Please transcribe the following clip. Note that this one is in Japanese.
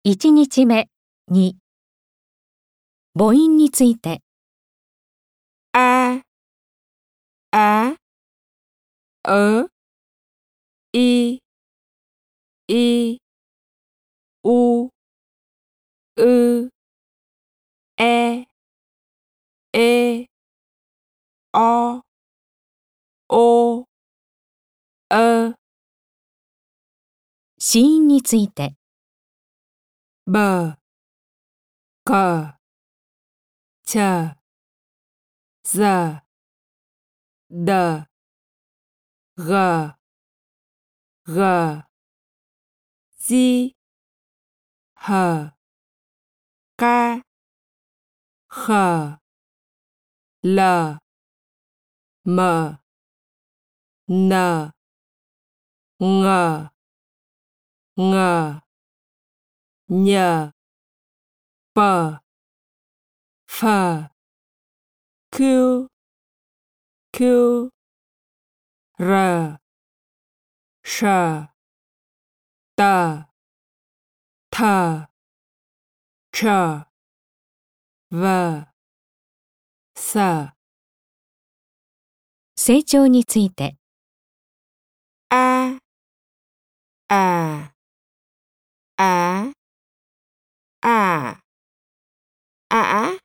1日目2母音についてあ、う、い、う、え、お、 子音についてば、か、ちゃ、ざ、だ、が、じ、は、か、は、ら、ま、な、が、にゃ、ぱ、ふ、く、ら、しゃ、た、ちゃ、わ、さ。 成長についてあ、あ、あ、あ、あ。